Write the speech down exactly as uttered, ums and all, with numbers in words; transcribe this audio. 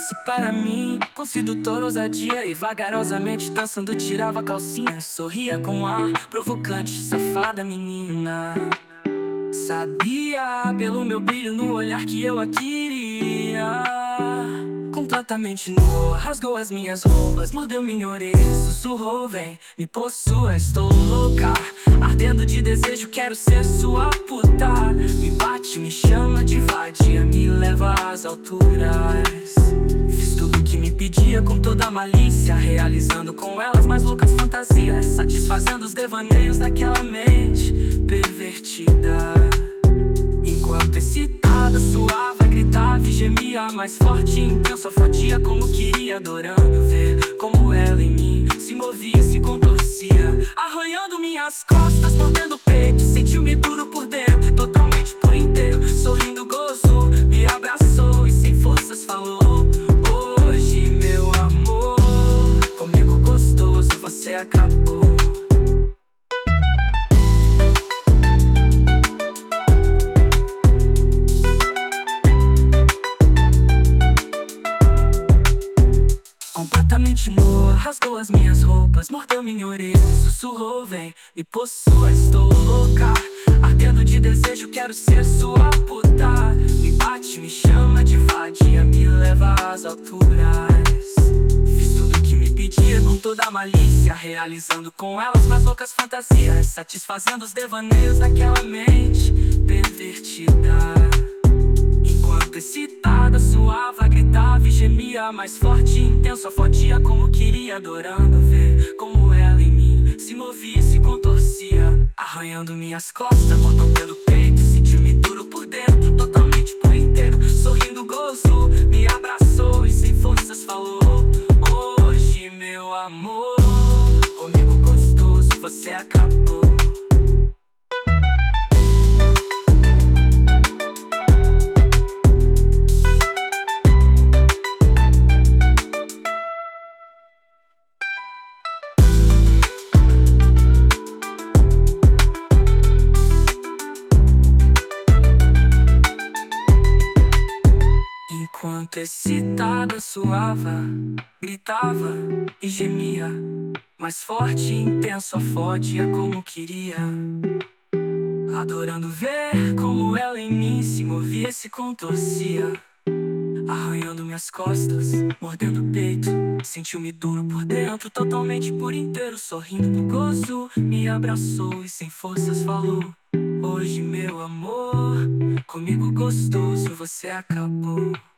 disse para mim, com sedutor ousadia, e vagarosamente dançando tirava a calcinha. Sorria com ar provocante, safada menina. Sabia pelo meu brilho no olhar que eu a queria. Completamente nua, rasgou as minhas roupas, mordeu minha orelha, sussurrou: vem, me possua, estou louca. Ardendo de desejo, quero ser sua puta. Me bate, me chama de vadia, me leva às alturas. Fiz tudo que me pedia com toda a malícia, realizando com elas mais loucas fantasias, satisfazendo os devaneios daquela mente pervertida. Enquanto excitada, suava, gritava e gemia mais forte, intenso, afodia como queria, adorando ver como ela em mim se movia, se contorcia, arranhando minhas costas, mordendo o peito, sentiu-me duro por dentro, totalmente por inteiro. Sorrindo, gozou, me abraçou e sem forças falou: hoje, meu amor, comigo gostoso você acabou. Completamente nua, rasgou as minhas roupas, mordeu minha orelha, sussurrou: vem, me possua, estou louca. Ardendo de desejo, quero ser sua puta. Me bate, me chama de vadia, me leva às alturas. Fiz tudo que me pedia com toda a malícia, realizando com elas mais loucas fantasias, satisfazendo os devaneios daquela mente pervertida. Enquanto excitada, suava, gritava e gemia mais forte, intenso, afodia como queria, adorando ver como ela em mim se movia, se contorcia, arranhando minhas costas, mordendo pelo peito, sentiu-me duro por dentro, totalmente por inteiro. Sorrindo, gozou, me abraçou e sem forças falou: hoje, meu amor, comigo gostoso você acabou. Enquanto excitada, suava, gritava e gemia mais forte, intenso, afodia como queria, adorando ver como ela em mim se movia, se contorcia, arranhando minhas costas, mordendo o peito, sentiu-me duro por dentro, totalmente por inteiro. Sorrindo do gozo, me abraçou e sem forças falou: hoje, meu amor, comigo gostoso você acabou.